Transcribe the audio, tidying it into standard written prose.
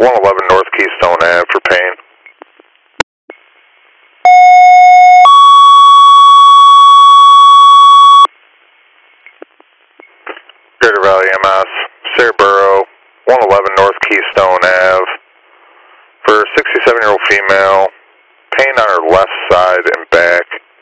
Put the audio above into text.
111 North Keystone Ave for pain. Greater Valley MS, Saraburo, 111 North Keystone Ave for 67-year-old female, pain on her left side and back.